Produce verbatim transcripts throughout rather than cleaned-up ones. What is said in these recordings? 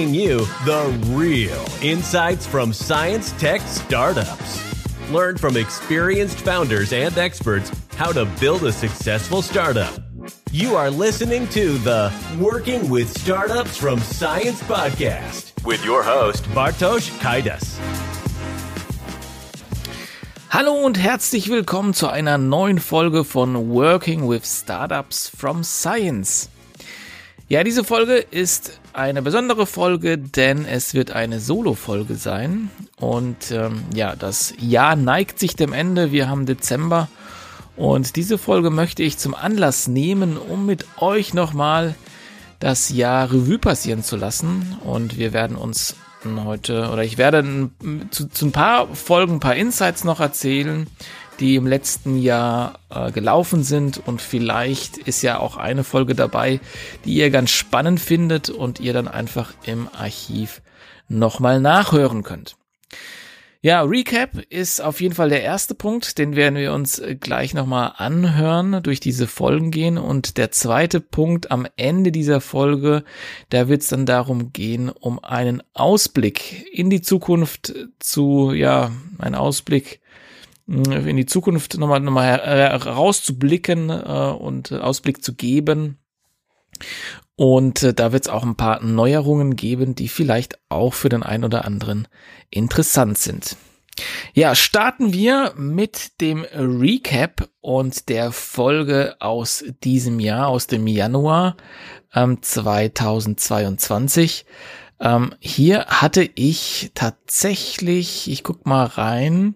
bringing you the real insights from science tech startups. Learn from experienced founders and experts how to build a successful startup. You are listening to the Working with Startups from Science podcast with your host, Bartosz Kaidas. Hallo und herzlich willkommen zu einer neuen Folge von Working with Startups from Science. Ja, diese Folge ist eine besondere Folge, denn es wird eine Solo-Folge sein. Und ähm, ja, das Jahr neigt sich dem Ende. Wir haben Dezember. Und diese Folge möchte ich zum Anlass nehmen, um mit euch nochmal das Jahr Revue passieren zu lassen. Und wir werden uns heute, oder ich werde zu, zu ein paar Folgen, ein paar Insights noch erzählen, die im letzten Jahr äh, gelaufen sind. Und vielleicht ist ja auch eine Folge dabei, die ihr ganz spannend findet und ihr dann einfach im Archiv nochmal nachhören könnt. Ja, Recap ist auf jeden Fall der erste Punkt, den werden wir uns gleich nochmal anhören, durch diese Folgen gehen. Und der zweite Punkt am Ende dieser Folge, da wird es dann darum gehen, um einen Ausblick in die Zukunft zu, ja, einen Ausblick in die Zukunft nochmal, nochmal herauszublicken äh, und Ausblick zu geben. Und äh, da wird es auch ein paar Neuerungen geben, die vielleicht auch für den einen oder anderen interessant sind. Ja, starten wir mit dem Recap und der Folge aus diesem Jahr, aus dem Januar ähm, zweitausendzweiundzwanzig. Ähm, hier hatte ich tatsächlich, ich guck mal rein,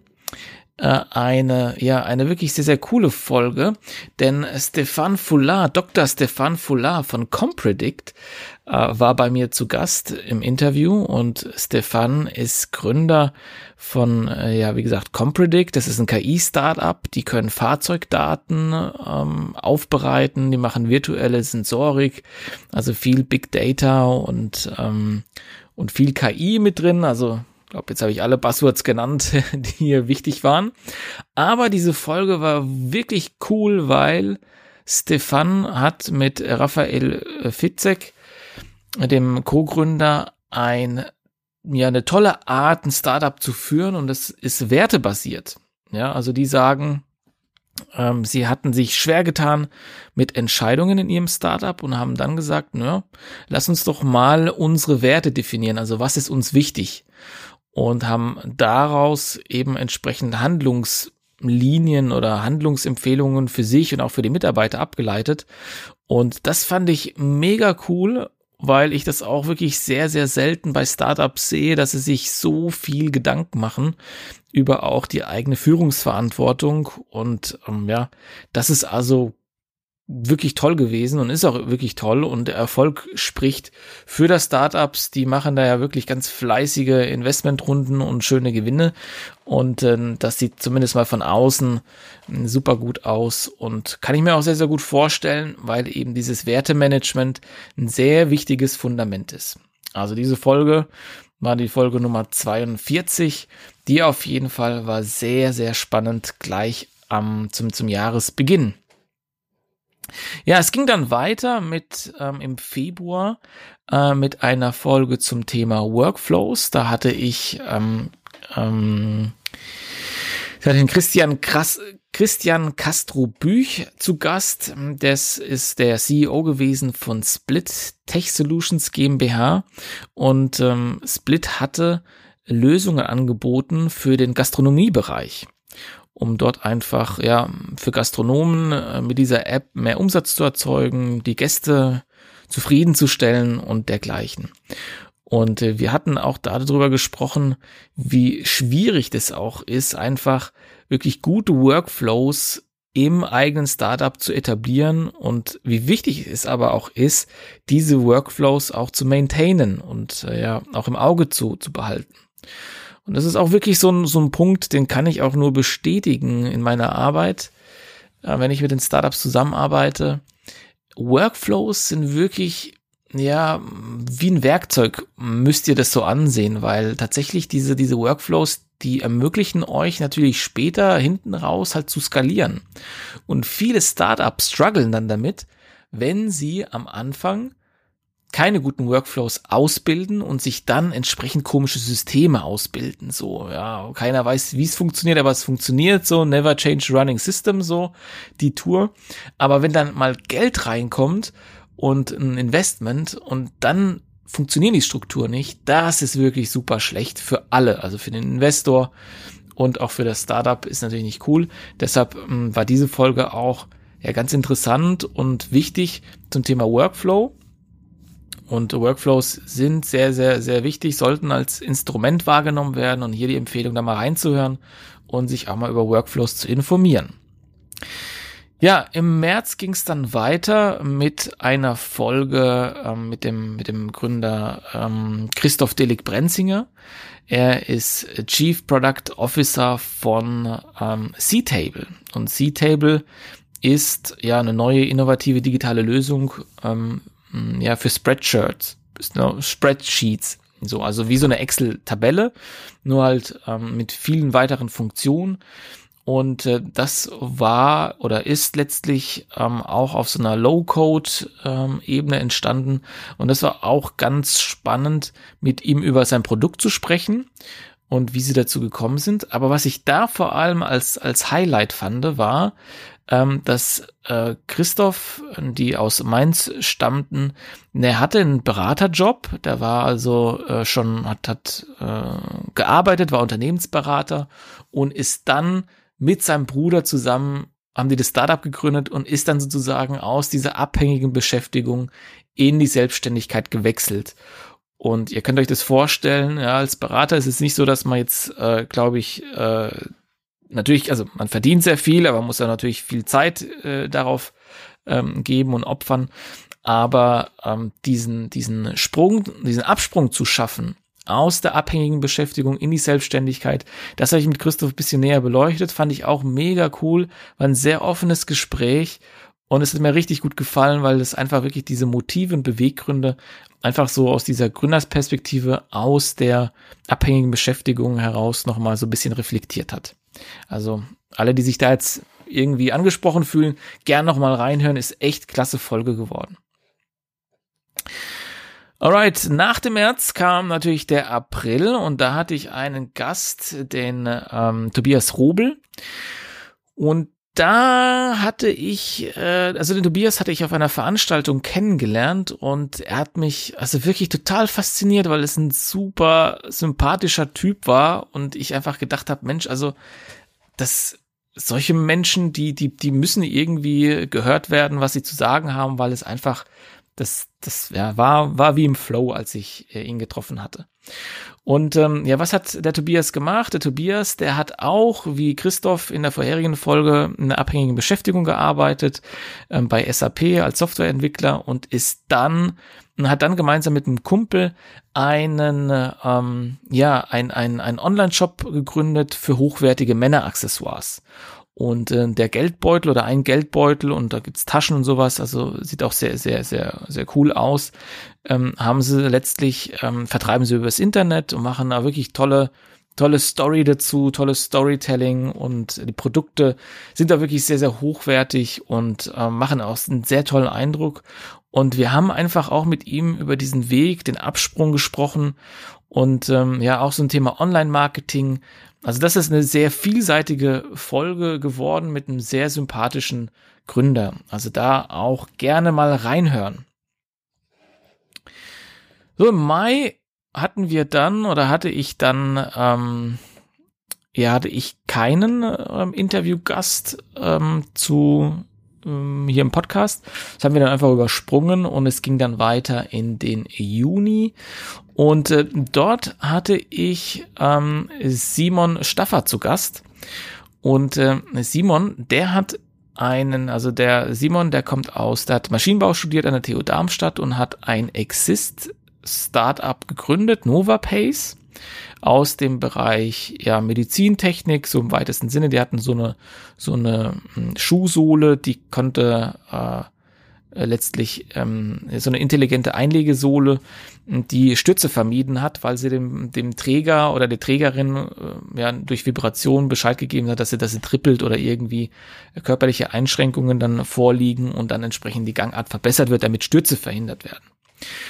eine, ja, eine wirklich sehr, sehr coole Folge, denn Stefan Foulard, Doktor Stefan Foulard von Compredict äh, war bei mir zu Gast im Interview und Stefan ist Gründer von, äh, ja, wie gesagt, Compredict. Das ist ein K I-Startup, die können Fahrzeugdaten ähm, aufbereiten, die machen virtuelle Sensorik, also viel Big Data und, ähm, und viel K I mit drin, also ich glaube, jetzt habe ich alle Buzzwords genannt, die hier wichtig waren. Aber diese Folge war wirklich cool, weil Stefan hat mit Raphael Fitzek, dem Co-Gründer, ein, ja, eine tolle Art, ein Startup zu führen, und das ist wertebasiert. Ja, also die sagen, ähm, sie hatten sich schwer getan mit Entscheidungen in ihrem Startup und haben dann gesagt, naja, lass uns doch mal unsere Werte definieren. Also was ist uns wichtig? Und haben daraus eben entsprechend Handlungslinien oder Handlungsempfehlungen für sich und auch für die Mitarbeiter abgeleitet. Und das fand ich mega cool, weil ich das auch wirklich sehr, sehr selten bei Startups sehe, dass sie sich so viel Gedanken machen über auch die eigene Führungsverantwortung. Und ähm, ja, das ist also wirklich toll gewesen und ist auch wirklich toll, und der Erfolg spricht für das Startups. Die machen da ja wirklich ganz fleißige Investmentrunden und schöne Gewinne, und äh, das sieht zumindest mal von außen äh, super gut aus und kann ich mir auch sehr, sehr gut vorstellen, weil eben dieses Wertemanagement ein sehr wichtiges Fundament ist. Also diese Folge war die Folge Nummer zweiundvierzig, die auf jeden Fall war sehr, sehr spannend gleich am zum, zum Jahresbeginn. Ja, es ging dann weiter mit ähm, im Februar äh, mit einer Folge zum Thema Workflows. Da hatte ich ähm, ähm, ich hatte den Christian Krass, Christian Castro Büch zu Gast. Das ist der C E O gewesen von Split Tech Solutions GmbH, und ähm, Split hatte Lösungen angeboten für den Gastronomiebereich, um dort einfach, ja, für Gastronomen äh, mit dieser App mehr Umsatz zu erzeugen, die Gäste zufriedenzustellen und dergleichen. Und äh, wir hatten auch darüber gesprochen, wie schwierig das auch ist, einfach wirklich gute Workflows im eigenen Startup zu etablieren, und wie wichtig es aber auch ist, diese Workflows auch zu maintainen und äh, ja auch im Auge zu, zu behalten. Und das ist auch wirklich so ein, so ein Punkt, den kann ich auch nur bestätigen in meiner Arbeit, äh, wenn ich mit den Startups zusammenarbeite. Workflows sind wirklich, ja, wie ein Werkzeug, müsst ihr das so ansehen, weil tatsächlich diese, diese Workflows, die ermöglichen euch natürlich später hinten raus halt zu skalieren. Und viele Startups strugglen dann damit, wenn sie am Anfang keine guten Workflows ausbilden und sich dann entsprechend komische Systeme ausbilden. So, ja, keiner weiß, wie es funktioniert, aber es funktioniert so, never change running system, so die Tour. Aber wenn dann mal Geld reinkommt und ein Investment und dann funktionieren die Strukturen nicht, das ist wirklich super schlecht für alle, also für den Investor und auch für das Startup ist natürlich nicht cool. Deshalb mh, war diese Folge auch ja ganz interessant und wichtig zum Thema Workflow. Und Workflows sind sehr, sehr, sehr wichtig, sollten als Instrument wahrgenommen werden und hier die Empfehlung, da mal reinzuhören und sich auch mal über Workflows zu informieren. Ja, im März ging es dann weiter mit einer Folge ähm, mit dem mit dem Gründer ähm, Christoph Delig-Brenzinger. Er ist Chief Product Officer von ähm, C-Table und C-Table ist ja eine neue innovative digitale Lösung ähm, ja für Spreadsheets, Spreadsheets, so also wie so eine Excel-Tabelle, nur halt ähm, mit vielen weiteren Funktionen. Und äh, das war oder ist letztlich ähm, auch auf so einer Low-Code-Ebene ähm, entstanden. Und das war auch ganz spannend, mit ihm über sein Produkt zu sprechen und wie sie dazu gekommen sind. Aber was ich da vor allem als als Highlight fand, war, ähm, dass äh, Christoph, die aus Mainz stammten, der hatte einen Beraterjob. Der war also äh, schon, hat, hat äh, gearbeitet, war Unternehmensberater und ist dann mit seinem Bruder zusammen, haben die das Startup gegründet und ist dann sozusagen aus dieser abhängigen Beschäftigung in die Selbstständigkeit gewechselt. Und ihr könnt euch das vorstellen, ja, als Berater ist es nicht so, dass man jetzt, äh, glaube ich, äh, natürlich, also man verdient sehr viel, aber man muss ja natürlich viel Zeit äh, darauf ähm, geben und opfern. Aber ähm, diesen, diesen Sprung, diesen Absprung zu schaffen, aus der abhängigen Beschäftigung in die Selbstständigkeit. Das habe ich mit Christoph ein bisschen näher beleuchtet, fand ich auch mega cool, war ein sehr offenes Gespräch und es hat mir richtig gut gefallen, weil es einfach wirklich diese Motive und Beweggründe einfach so aus dieser Gründersperspektive, aus der abhängigen Beschäftigung heraus nochmal so ein bisschen reflektiert hat. Also alle, die sich da jetzt irgendwie angesprochen fühlen, gern nochmal reinhören, ist echt klasse Folge geworden. Alright, nach dem März kam natürlich der April und da hatte ich einen Gast, den ähm, Tobias Robel, und da hatte ich, äh, also den Tobias hatte ich auf einer Veranstaltung kennengelernt und er hat mich also wirklich total fasziniert, weil es ein super sympathischer Typ war und ich einfach gedacht habe, Mensch, also das solche Menschen, die die die müssen irgendwie gehört werden, was sie zu sagen haben, weil es einfach Das, das ja, war, war wie im Flow, als ich äh, ihn getroffen hatte. Und ähm, ja, was hat der Tobias gemacht? Der Tobias, der hat auch, wie Christoph in der vorherigen Folge, in einer abhängigen Beschäftigung gearbeitet, ähm, bei S A P als Softwareentwickler und ist dann, hat dann gemeinsam mit einem Kumpel einen, ähm, ja, ein, ein, ein Online-Shop gegründet für hochwertige Männeraccessoires. Und äh, der Geldbeutel oder ein Geldbeutel, und da gibt's Taschen und sowas, also sieht auch sehr, sehr, sehr, sehr cool aus, ähm, haben sie letztlich, ähm, vertreiben sie übers Internet und machen da wirklich tolle, tolle Story dazu, tolles Storytelling, und die Produkte sind da wirklich sehr, sehr hochwertig und äh, machen auch einen sehr tollen Eindruck. Und wir haben einfach auch mit ihm über diesen Weg, den Absprung gesprochen und ähm, ja, auch so ein Thema Online-Marketing. Also das ist eine sehr vielseitige Folge geworden mit einem sehr sympathischen Gründer. Also da auch gerne mal reinhören. So, im Mai hatten wir dann, oder hatte ich dann, ähm, ja, hatte ich keinen ähm, Interviewgast ähm, zu ähm, hier im Podcast. Das haben wir dann einfach übersprungen und es ging dann weiter in den Juni. Und äh, dort hatte ich ähm, Simon Staffer zu Gast. Und äh, Simon, der hat einen, also der Simon, der kommt aus, der hat Maschinenbau studiert an der T U Darmstadt und hat ein Exist-Startup gegründet, NovaPace, aus dem Bereich ja Medizintechnik, so im weitesten Sinne. Die hatten so eine so eine Schuhsohle, die konnte äh, letztlich ähm, so eine intelligente Einlegesohle, die Stürze vermieden hat, weil sie dem dem Träger oder der Trägerin äh, ja durch Vibration Bescheid gegeben hat, dass sie dass sie trippelt oder irgendwie körperliche Einschränkungen dann vorliegen und dann entsprechend die Gangart verbessert wird, damit Stürze verhindert werden.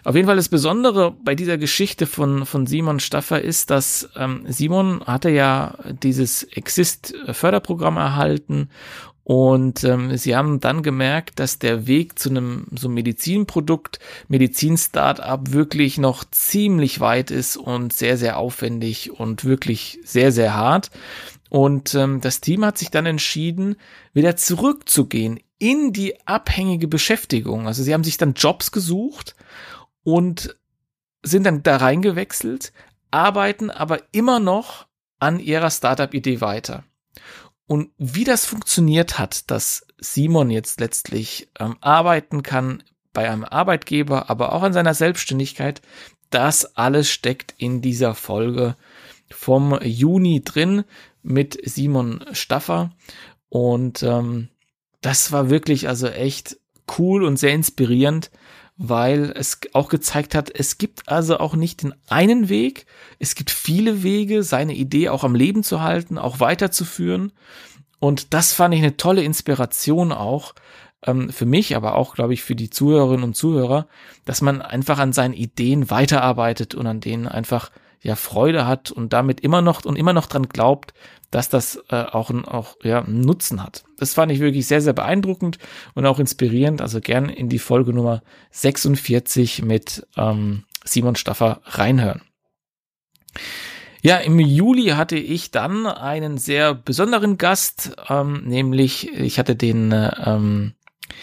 Auf jeden Fall das Besondere bei dieser Geschichte von, von Simon Staffer ist, dass ähm, Simon hatte ja dieses Exist-Förderprogramm erhalten und ähm, sie haben dann gemerkt, dass der Weg zu einem so Medizinprodukt, Medizin-Startup wirklich noch ziemlich weit ist und sehr, sehr aufwendig und wirklich sehr, sehr hart. Und ähm, das Team hat sich dann entschieden, wieder zurückzugehen in die abhängige Beschäftigung. Also sie haben sich dann Jobs gesucht und sind dann da reingewechselt, arbeiten aber immer noch an ihrer Startup-Idee weiter. Und wie das funktioniert hat, dass Simon jetzt letztlich ähm, arbeiten kann bei einem Arbeitgeber, aber auch an seiner Selbstständigkeit, das alles steckt in dieser Folge vom Juni drin mit Simon Staffer. Und ähm, das war wirklich also echt cool und sehr inspirierend, weil es auch gezeigt hat, es gibt also auch nicht den einen Weg, es gibt viele Wege, seine Idee auch am Leben zu halten, auch weiterzuführen. Und das fand ich eine tolle Inspiration auch ähm, für mich, aber auch, glaube ich, für die Zuhörerinnen und Zuhörer, dass man einfach an seinen Ideen weiterarbeitet und an denen einfach ja Freude hat und damit immer noch und immer noch dran glaubt, dass das äh, auch, ein, auch ja, einen Nutzen hat. Das fand ich wirklich sehr, sehr beeindruckend und auch inspirierend. Also gern in die Folge Nummer sechsundvierzig mit ähm, Simon Staffer reinhören. Ja, im Juli hatte ich dann einen sehr besonderen Gast, ähm, nämlich ich hatte den ähm,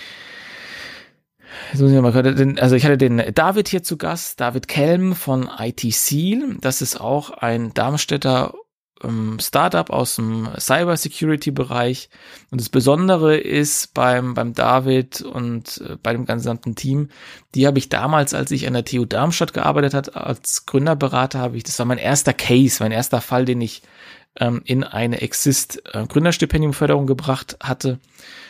Also ich hatte den David hier zu Gast, David Kelm von I T Seal. Das ist auch ein Darmstädter ähm, Startup aus dem Cybersecurity-Bereich. Und das Besondere ist beim beim David und äh, bei dem gesamten Team, die habe ich damals, als ich an der T U Darmstadt gearbeitet hat, als Gründerberater habe ich, das war mein erster Case, mein erster Fall, den ich ähm, in eine Exist äh, Gründerstipendiumförderung gebracht hatte.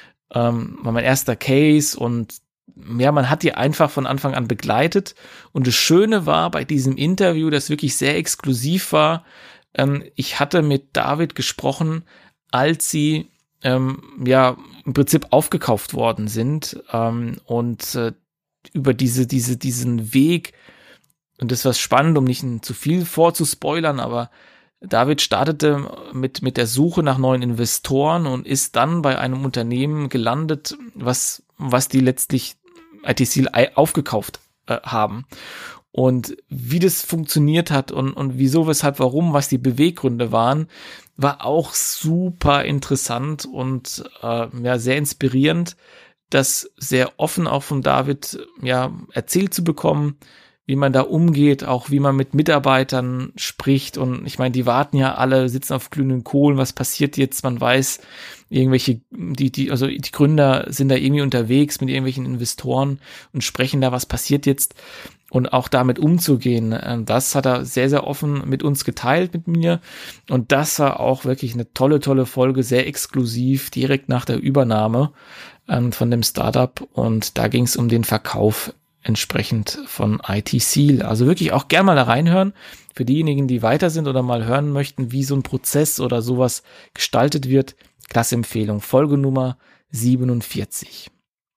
Ähm, war mein erster Case und ja, man hat die einfach von Anfang an begleitet und das Schöne war bei diesem Interview, das wirklich sehr exklusiv war, ähm, ich hatte mit David gesprochen, als sie ähm, ja im Prinzip aufgekauft worden sind ähm, und äh, über diese, diese, diesen Weg, und das war spannend, um nicht zu viel vorzuspoilern, aber David startete mit, mit der Suche nach neuen Investoren und ist dann bei einem Unternehmen gelandet, was, was die letztlich I T Seal aufgekauft äh, haben. Und wie das funktioniert hat und, und wieso, weshalb, warum, was die Beweggründe waren, war auch super interessant und äh, ja, sehr inspirierend, das sehr offen auch von David ja erzählt zu bekommen, wie man da umgeht, auch wie man mit Mitarbeitern spricht. Und ich meine, die warten ja alle, sitzen auf glühenden Kohlen, was passiert jetzt? Man weiß, irgendwelche, die, die, also die Gründer sind da irgendwie unterwegs mit irgendwelchen Investoren und sprechen da, was passiert jetzt? Und auch damit umzugehen, das hat er sehr, sehr offen mit uns geteilt, mit mir. Und das war auch wirklich eine tolle, tolle Folge, sehr exklusiv, direkt nach der Übernahme ähm, von dem Startup. Und da ging es um den Verkauf entsprechend von I T Seal. Also wirklich auch gerne mal da reinhören. Für diejenigen, die weiter sind oder mal hören möchten, wie so ein Prozess oder sowas gestaltet wird. Klasse Empfehlung. Folge Nummer siebenundvierzig.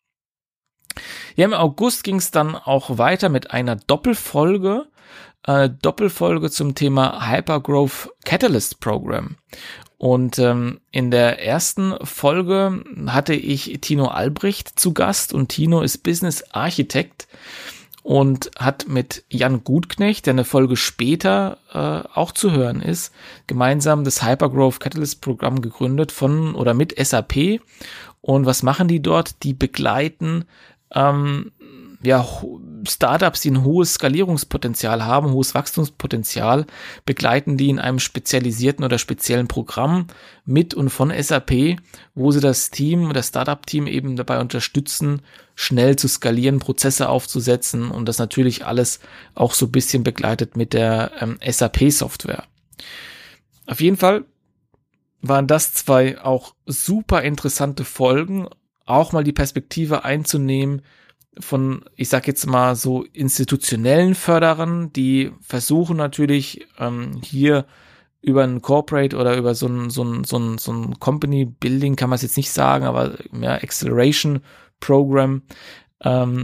Ja, im August ging es dann auch weiter mit einer Doppelfolge. Äh, Doppelfolge zum Thema Hypergrowth Catalyst Program. Und ähm, in der ersten Folge hatte ich Tino Albrecht zu Gast und Tino ist Business Architekt und hat mit Jan Gutknecht, der eine Folge später äh, auch zu hören ist, gemeinsam das Hypergrowth Catalyst Programm gegründet von oder mit S A P. Und was machen die dort? Die begleiten ähm, ja, Startups, die ein hohes Skalierungspotenzial haben, hohes Wachstumspotenzial, begleiten die in einem spezialisierten oder speziellen Programm mit und von S A P, wo sie das Team, das Startup-Team eben dabei unterstützen, schnell zu skalieren, Prozesse aufzusetzen und das natürlich alles auch so ein bisschen begleitet mit der ähm, S A P-Software. Auf jeden Fall waren das zwei auch super interessante Folgen, auch mal die Perspektive einzunehmen, von, ich sag jetzt mal so institutionellen Förderern, die versuchen natürlich ähm, hier über ein Corporate oder über so ein so ein so ein so ein Company Building kann man es jetzt nicht sagen, aber mehr Acceleration Program ähm,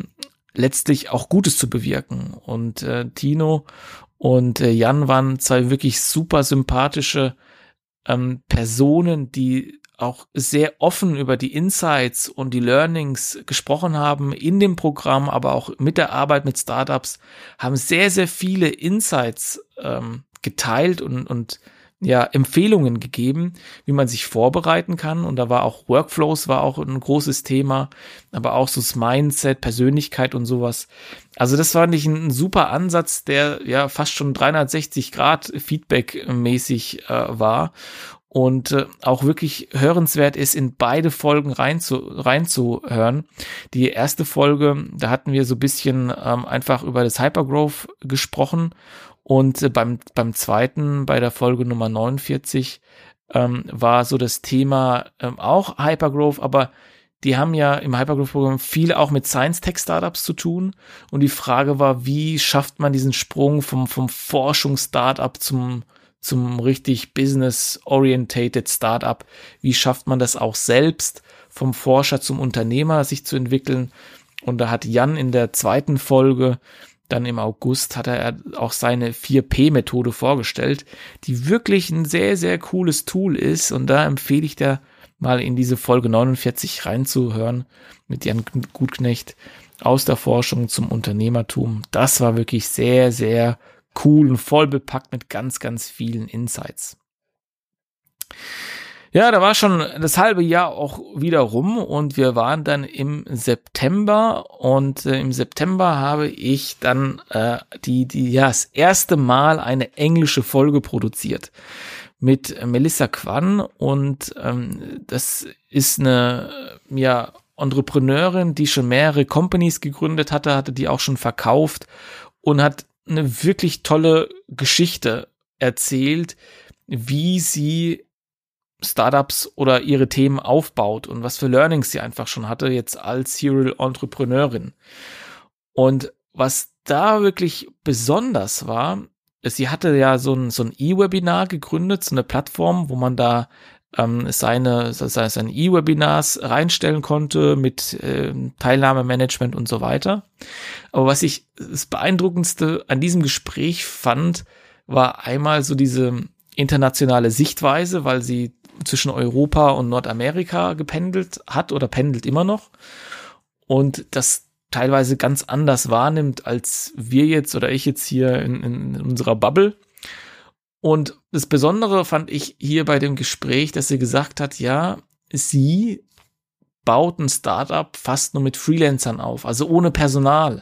letztlich auch Gutes zu bewirken. Und äh, Tino und äh, Jan waren zwei wirklich super sympathische ähm, Personen, die auch sehr offen über die Insights und die Learnings gesprochen haben in dem Programm, aber auch mit der Arbeit mit Startups, haben sehr, sehr viele Insights ähm, geteilt und, und ja, Empfehlungen gegeben, wie man sich vorbereiten kann. Und da war auch Workflows, war auch ein großes Thema, aber auch so das Mindset, Persönlichkeit und sowas. Also das fand ich ein, ein super Ansatz, der ja fast schon dreihundertsechzig Grad Feedback-mäßig äh, war und äh, auch wirklich hörenswert ist, in beide Folgen rein zu, reinzuhören. Die erste Folge, da hatten wir so ein bisschen ähm, einfach über das Hypergrowth gesprochen. Und äh, beim, beim zweiten, bei der Folge Nummer neunundvierzig, ähm, war so das Thema ähm, auch Hypergrowth, aber die haben ja im Hypergrowth-Programm viel auch mit Science-Tech-Startups zu tun. Und die Frage war, wie schafft man diesen Sprung vom, vom Forschungs-Startup zum, zum richtig business-orientated Startup? Wie schafft man das auch selbst, vom Forscher zum Unternehmer sich zu entwickeln? Und da hat Jan in der zweiten Folge dann im August hat er auch seine vier P Methode vorgestellt, die wirklich ein sehr, sehr cooles Tool ist. Und da empfehle ich dir mal in diese Folge neunundvierzig reinzuhören mit Jan Gutknecht aus der Forschung zum Unternehmertum. Das war wirklich sehr, sehr cool und voll bepackt mit ganz, ganz vielen Insights. Ja, da war schon das halbe Jahr auch wieder rum und wir waren dann im September und äh, im September habe ich dann äh, die, die, ja, das erste Mal eine englische Folge produziert mit Melissa Kwan und ähm, das ist eine, ja, Entrepreneurin, die schon mehrere Companies gegründet hatte, hatte die auch schon verkauft und hat eine wirklich tolle Geschichte erzählt, wie sie Startups oder ihre Themen aufbaut und was für Learnings sie einfach schon hatte, jetzt als Serial Entrepreneurin. Und was da wirklich besonders war, ist, sie hatte ja so ein, so ein E-Webinar gegründet, so eine Plattform, wo man da ähm, seine, seine E-Webinars reinstellen konnte mit ähm, Teilnahmemanagement und so weiter. Aber was ich das Beeindruckendste an diesem Gespräch fand, war einmal so diese internationale Sichtweise, weil sie zwischen Europa und Nordamerika gependelt hat oder pendelt immer noch und das teilweise ganz anders wahrnimmt, als wir jetzt oder ich jetzt hier in, in unserer Bubble. Und das Besondere fand ich hier bei dem Gespräch, dass sie gesagt hat, ja, sie baut ein Startup fast nur mit Freelancern auf, also ohne Personal.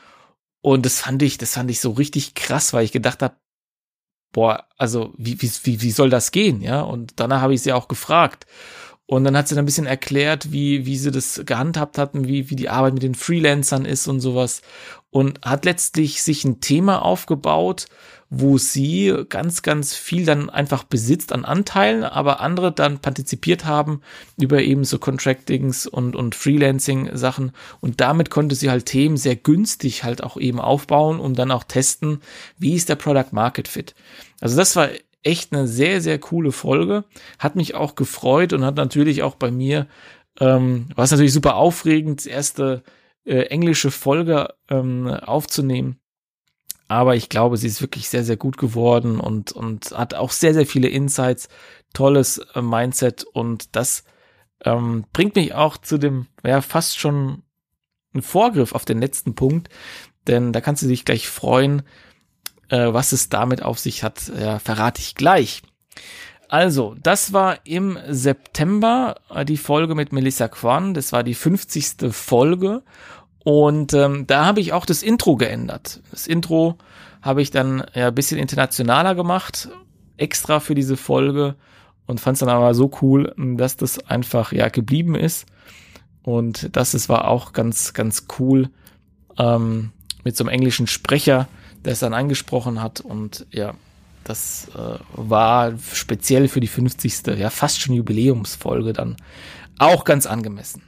Und das fand ich, das fand ich so richtig krass, weil ich gedacht habe, boah, also wie, wie, wie soll das gehen, ja? Und danach habe ich sie auch gefragt. Und dann hat sie dann ein bisschen erklärt, wie, wie sie das gehandhabt hatten, wie, wie die Arbeit mit den Freelancern ist und sowas. Und hat letztlich sich ein Thema aufgebaut, wo sie ganz, ganz viel dann einfach besitzt an Anteilen, aber andere dann partizipiert haben über eben so Contractings und, und Freelancing-Sachen. Und damit konnte sie halt Themen sehr günstig halt auch eben aufbauen, um dann auch testen, wie ist der Product Market Fit. Also das war echt eine sehr, sehr coole Folge. Hat mich auch gefreut und hat natürlich auch bei mir, ähm, war es natürlich super aufregend, das erste äh, englische Folge ähm, aufzunehmen. Aber ich glaube, sie ist wirklich sehr, sehr gut geworden und, und hat auch sehr, sehr viele Insights, tolles äh, Mindset und das ähm, bringt mich auch zu dem, ja, fast schon ein Vorgriff auf den letzten Punkt, denn da kannst du dich gleich freuen, äh, was es damit auf sich hat, ja, verrate ich gleich. Also, das war im September äh, die Folge mit Melissa Kwan, das war die fünfzigste Folge. Und ähm, da habe ich auch das Intro geändert. Das Intro habe ich dann ja ein bisschen internationaler gemacht, extra für diese Folge und fand es dann aber so cool, dass das einfach ja geblieben ist. Und das, das war auch ganz, ganz cool ähm, mit so einem englischen Sprecher, der es dann angesprochen hat. Und ja, das äh, war speziell für die fünfzigste, ja fast schon Jubiläumsfolge dann auch ganz angemessen.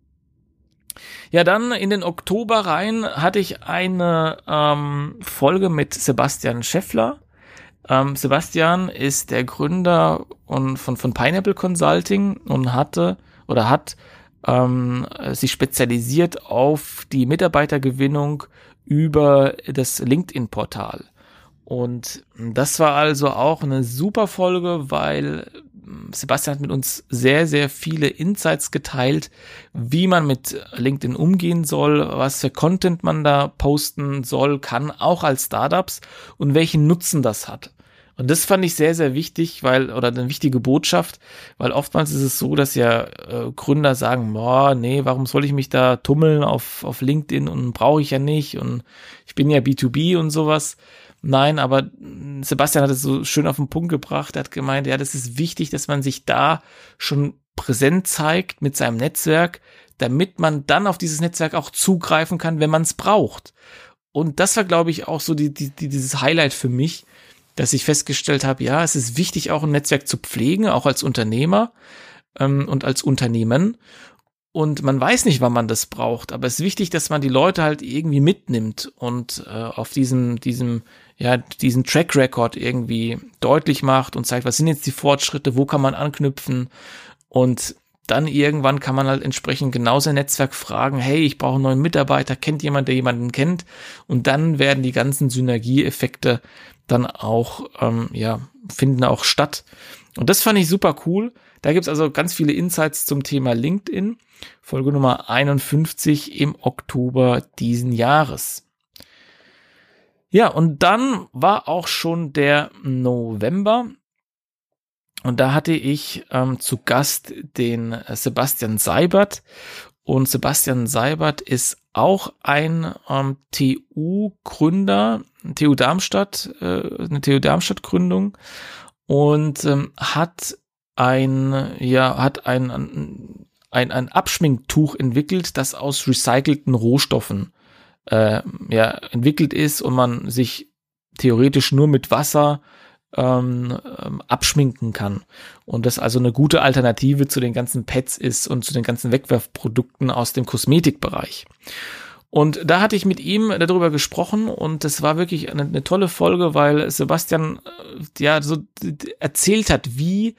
Ja, dann in den Oktober rein hatte ich eine ähm, Folge mit Sebastian Scheffler. Ähm, Sebastian ist der Gründer und von, von Pineapple Consulting und hatte oder hat ähm, sich spezialisiert auf die Mitarbeitergewinnung über das LinkedIn-Portal. Und das war also auch eine super Folge, weil Sebastian hat mit uns sehr, sehr viele Insights geteilt, wie man mit LinkedIn umgehen soll, was für Content man da posten soll, kann, auch als Startups und welchen Nutzen das hat. Und das fand ich sehr, sehr wichtig, weil, oder eine wichtige Botschaft, weil oftmals ist es so, dass ja äh, Gründer sagen, boah, nee, warum soll ich mich da tummeln auf, auf LinkedIn und brauche ich ja nicht und ich bin ja B zwei B und sowas. Nein, aber Sebastian hat es so schön auf den Punkt gebracht, er hat gemeint, ja, das ist wichtig, dass man sich da schon präsent zeigt mit seinem Netzwerk, damit man dann auf dieses Netzwerk auch zugreifen kann, wenn man es braucht. Und das war, glaube ich, auch so die, die, die, dieses Highlight für mich, dass ich festgestellt habe, ja, es ist wichtig, auch ein Netzwerk zu pflegen, auch als Unternehmer ähm, und als Unternehmen. Und man weiß nicht, wann man das braucht, aber es ist wichtig, dass man die Leute halt irgendwie mitnimmt und äh, auf diesem, diesem, ja, diesen Track Record irgendwie deutlich macht und zeigt, was sind jetzt die Fortschritte, wo kann man anknüpfen und dann irgendwann kann man halt entsprechend genau sein Netzwerk fragen, hey, ich brauche einen neuen Mitarbeiter, kennt jemand, der jemanden kennt? Und dann werden die ganzen Synergieeffekte dann auch, ähm, ja, finden auch statt. Und das fand ich super cool. Da gibt's also ganz viele Insights zum Thema LinkedIn. Folge Nummer einundfünfzig im Oktober diesen Jahres. Ja, und dann war auch schon der November. Und da hatte ich ähm, zu Gast den Sebastian Seibert. Und Sebastian Seibert ist auch ein ähm, T U-Gründer, T U Darmstadt, äh, eine T U Darmstadt-Gründung und ähm, hat ein, ja, hat ein, ein, ein Abschminktuch entwickelt, das aus recycelten Rohstoffen äh, ja, entwickelt ist und man sich theoretisch nur mit Wasser Ähm, ähm, abschminken kann und das also eine gute Alternative zu den ganzen Pads ist und zu den ganzen Wegwerfprodukten aus dem Kosmetikbereich. Und da hatte ich mit ihm darüber gesprochen und das war wirklich eine, eine tolle Folge, weil Sebastian äh, ja so erzählt hat, wie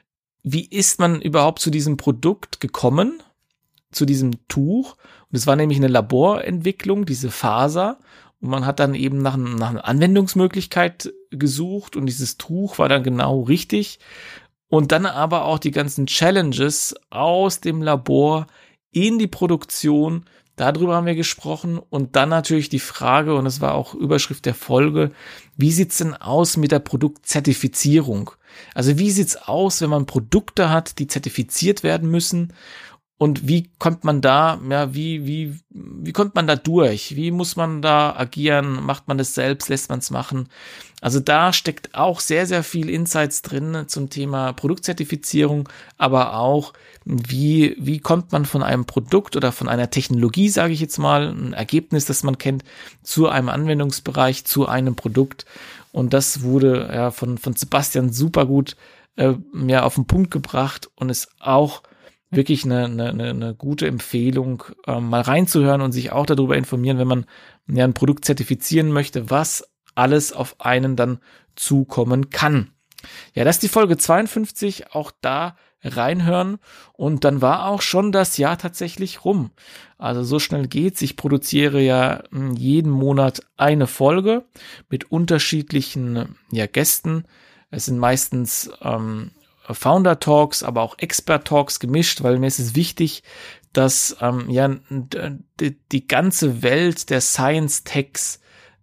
wie ist man überhaupt zu diesem Produkt gekommen, zu diesem Tuch. Und es war nämlich eine Laborentwicklung, diese Faser. Und man hat dann eben nach, nach einer Anwendungsmöglichkeit gesucht und dieses Tuch war dann genau richtig. Und dann aber auch die ganzen Challenges aus dem Labor in die Produktion, darüber haben wir gesprochen. Und dann natürlich die Frage, und das war auch Überschrift der Folge, wie sieht's denn aus mit der Produktzertifizierung? Also wie sieht's aus, wenn man Produkte hat, die zertifiziert werden müssen? Und wie kommt man da, ja, wie, wie, wie kommt man da durch? Wie muss man da agieren? Macht man das selbst? Lässt man es machen? Also da steckt auch sehr, sehr viel Insights drin zum Thema Produktzertifizierung, aber auch, wie, wie kommt man von einem Produkt oder von einer Technologie, sage ich jetzt mal, ein Ergebnis, das man kennt, zu einem Anwendungsbereich, zu einem Produkt. Und das wurde ja von, von Sebastian super gut äh, ja, auf den Punkt gebracht und ist auch wirklich eine, eine, eine gute Empfehlung, ähm, mal reinzuhören und sich auch darüber informieren, wenn man ja ein Produkt zertifizieren möchte, was alles auf einen dann zukommen kann. Ja, das ist die Folge zweiundfünfzig, auch da reinhören und dann war auch schon das Jahr tatsächlich rum. Also so schnell geht's. Ich produziere ja jeden Monat eine Folge mit unterschiedlichen ja, Gästen. Es sind meistens ähm, Founder Talks, aber auch Expert Talks gemischt, weil mir ist es wichtig, dass ähm, ja die, die ganze Welt der Science Techs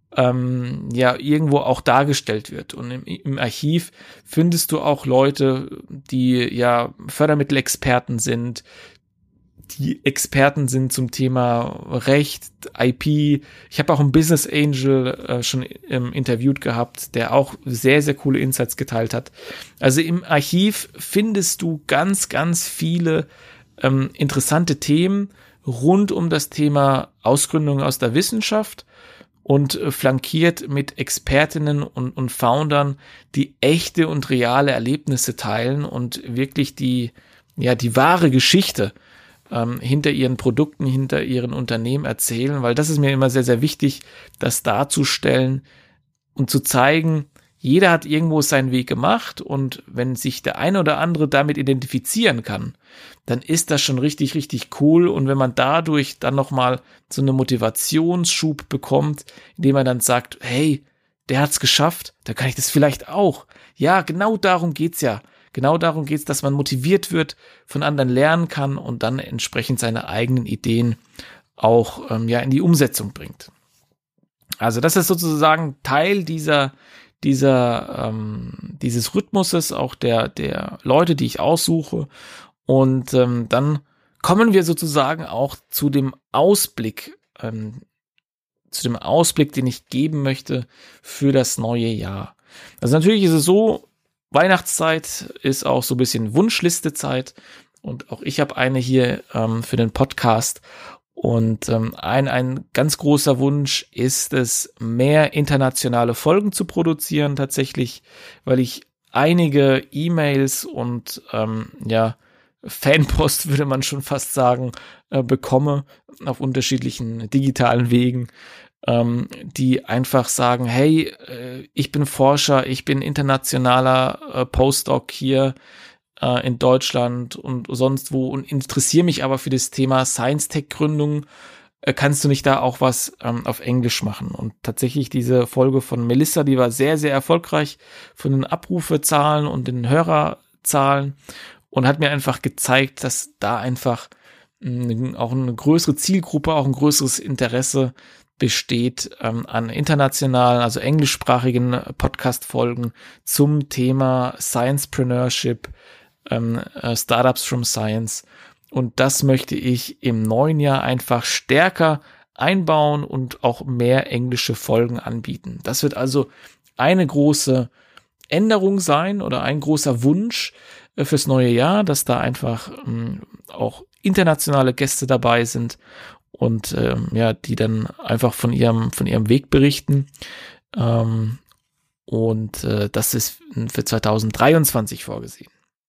ähm, ja irgendwo auch dargestellt wird. Und im, im Archiv findest du auch Leute, die ja Fördermittelexperten sind, die Experten sind zum Thema Recht, I P. Ich habe auch einen Business Angel äh, schon ähm, interviewt gehabt, der auch sehr, sehr coole Insights geteilt hat. Also im Archiv findest du ganz, ganz viele ähm, interessante Themen rund um das Thema Ausgründung aus der Wissenschaft und äh, flankiert mit Expertinnen und, und Foundern, die echte und reale Erlebnisse teilen und wirklich die, ja, die wahre Geschichte hinter ihren Produkten, hinter ihren Unternehmen erzählen, weil das ist mir immer sehr, sehr wichtig, das darzustellen und zu zeigen, jeder hat irgendwo seinen Weg gemacht und wenn sich der eine oder andere damit identifizieren kann, dann ist das schon richtig, richtig cool. Und wenn man dadurch dann nochmal so einen Motivationsschub bekommt, indem man dann sagt, hey, der hat's geschafft, dann kann ich das vielleicht auch. Ja, genau darum geht's ja. Genau darum geht's, dass man motiviert wird, von anderen lernen kann und dann entsprechend seine eigenen Ideen auch ähm, ja in die Umsetzung bringt. Also das ist sozusagen Teil dieser dieser ähm, dieses Rhythmuses, auch der der Leute, die ich aussuche. Und ähm, dann kommen wir sozusagen auch zu dem Ausblick, ähm, zu dem Ausblick, den ich geben möchte für das neue Jahr. Also natürlich ist es so, Weihnachtszeit ist auch so ein bisschen Wunschlistezeit und auch ich habe eine hier ähm, für den Podcast. Und ähm, ein, ein ganz großer Wunsch ist es, mehr internationale Folgen zu produzieren tatsächlich, weil ich einige E-Mails und ähm, ja Fanpost, würde man schon fast sagen, äh, bekomme auf unterschiedlichen digitalen Wegen, ähm, die einfach sagen, hey, äh, ich bin Forscher, ich bin internationaler äh, Postdoc hier äh, in Deutschland und sonst wo und interessiere mich aber für das Thema Science-Tech-Gründung. Äh, kannst du nicht da auch was ähm, auf Englisch machen? Und tatsächlich diese Folge von Melissa, die war sehr, sehr erfolgreich von den Abrufezahlen und den Hörerzahlen. Und hat mir einfach gezeigt, dass da einfach mh, auch eine größere Zielgruppe, auch ein größeres Interesse besteht ähm, an internationalen, also englischsprachigen Podcast-Folgen zum Thema Sciencepreneurship, ähm, äh, Startups from Science. Und das möchte ich im neuen Jahr einfach stärker einbauen und auch mehr englische Folgen anbieten. Das wird also eine große Änderung sein oder ein großer Wunsch fürs neue Jahr, dass da einfach ähm, auch internationale Gäste dabei sind und ähm, ja, die dann einfach von ihrem von ihrem Weg berichten. Ähm, und äh, das ist für zwanzig dreiundzwanzig vorgesehen.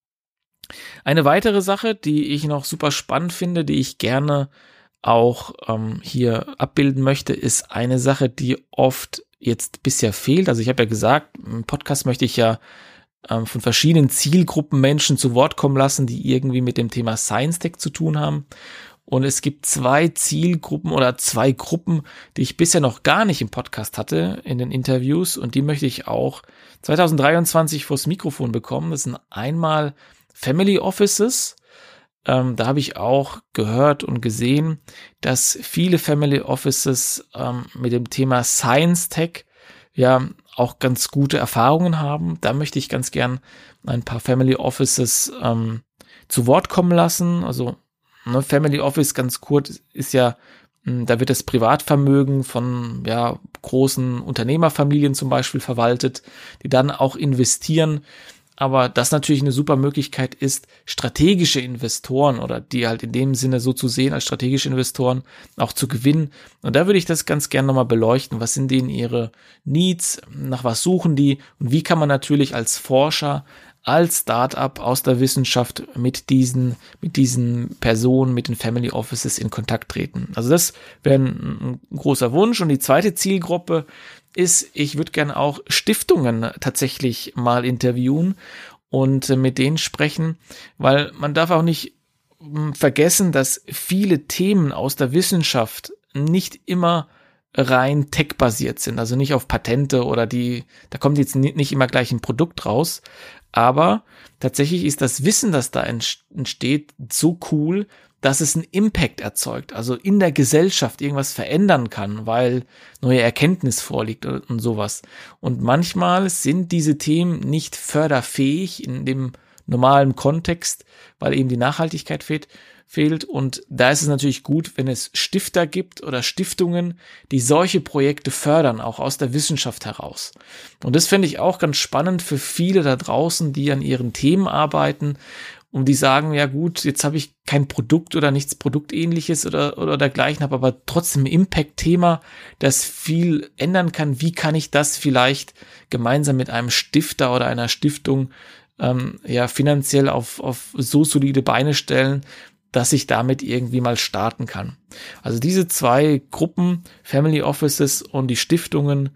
Eine weitere Sache, die ich noch super spannend finde, die ich gerne auch ähm, hier abbilden möchte, ist eine Sache, die oft jetzt bisher fehlt. Also ich habe ja gesagt, im Podcast möchte ich ja von verschiedenen Zielgruppen Menschen zu Wort kommen lassen, die irgendwie mit dem Thema Science Tech zu tun haben. Und es gibt zwei Zielgruppen oder zwei Gruppen, die ich bisher noch gar nicht im Podcast hatte in den Interviews. Und die möchte ich auch zwanzig dreiundzwanzig vors Mikrofon bekommen. Das sind einmal Family Offices. Ähm, da habe ich auch gehört und gesehen, dass viele Family Offices ähm, mit dem Thema Science Tech ja auch ganz gute Erfahrungen haben. Da möchte ich ganz gern ein paar Family Offices ähm, zu Wort kommen lassen. Also ne, Family Office, ganz kurz, ist ja, mh, da wird das Privatvermögen von ja großen Unternehmerfamilien zum Beispiel verwaltet, die dann auch investieren. Aber das natürlich eine super Möglichkeit ist, strategische Investoren oder die halt in dem Sinne so zu sehen als strategische Investoren auch zu gewinnen. Und da würde ich das ganz gerne nochmal beleuchten. Was sind denen ihre Needs? Nach was suchen die? Und wie kann man natürlich als Forscher, als Startup aus der Wissenschaft mit diesen, mit diesen Personen, mit den Family Offices in Kontakt treten? Also das wäre ein, ein großer Wunsch. Und die zweite Zielgruppe ist, ich würde gerne auch Stiftungen tatsächlich mal interviewen und mit denen sprechen, weil man darf auch nicht vergessen, dass viele Themen aus der Wissenschaft nicht immer rein tech-basiert sind, also nicht auf Patente oder die, da kommt jetzt nicht immer gleich ein Produkt raus, aber tatsächlich ist das Wissen, das da entsteht, so cool, dass es einen Impact erzeugt, also in der Gesellschaft irgendwas verändern kann, weil neue Erkenntnis vorliegt und sowas. Und manchmal sind diese Themen nicht förderfähig in dem normalen Kontext, weil eben die Nachhaltigkeit fehlt. fehlt. Und da ist es natürlich gut, wenn es Stifter gibt oder Stiftungen, die solche Projekte fördern, auch aus der Wissenschaft heraus. Und das finde ich auch ganz spannend für viele da draußen, die an ihren Themen arbeiten und die sagen, ja gut, jetzt habe ich kein Produkt oder nichts Produktähnliches oder, oder dergleichen, habe aber trotzdem ein Impact-Thema, das viel ändern kann. Wie kann ich das vielleicht gemeinsam mit einem Stifter oder einer Stiftung ähm, ja finanziell auf, auf so solide Beine stellen, dass ich damit irgendwie mal starten kann. Also diese zwei Gruppen, Family Offices und die Stiftungen,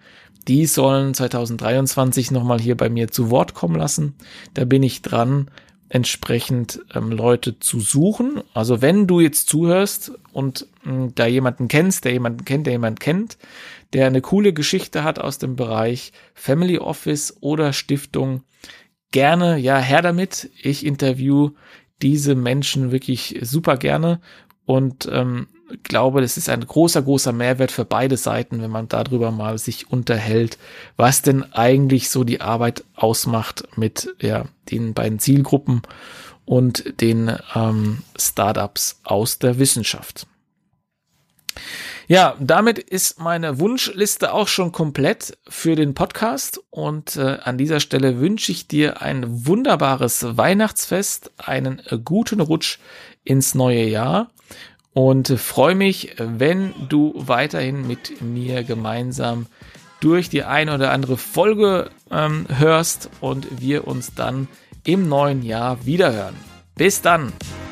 die sollen zwanzig dreiundzwanzig nochmal hier bei mir zu Wort kommen lassen. Da bin ich dran, entsprechend ähm, Leute zu suchen. Also wenn du jetzt zuhörst und mh, da jemanden kennst, der jemanden kennt, der jemanden kennt, der eine coole Geschichte hat aus dem Bereich Family Office oder Stiftung, gerne, ja, her damit. Ich interview diese Menschen wirklich super gerne und ähm, glaube, das ist ein großer, großer Mehrwert für beide Seiten, wenn man darüber mal sich unterhält, was denn eigentlich so die Arbeit ausmacht mit ja, den beiden Zielgruppen und den ähm, Startups aus der Wissenschaft. Ja, damit ist meine Wunschliste auch schon komplett für den Podcast und äh, an dieser Stelle wünsche ich dir ein wunderbares Weihnachtsfest, einen äh, guten Rutsch ins neue Jahr und äh, freue mich, wenn du weiterhin mit mir gemeinsam durch die eine oder andere Folge ähm, hörst und wir uns dann im neuen Jahr wiederhören. Bis dann!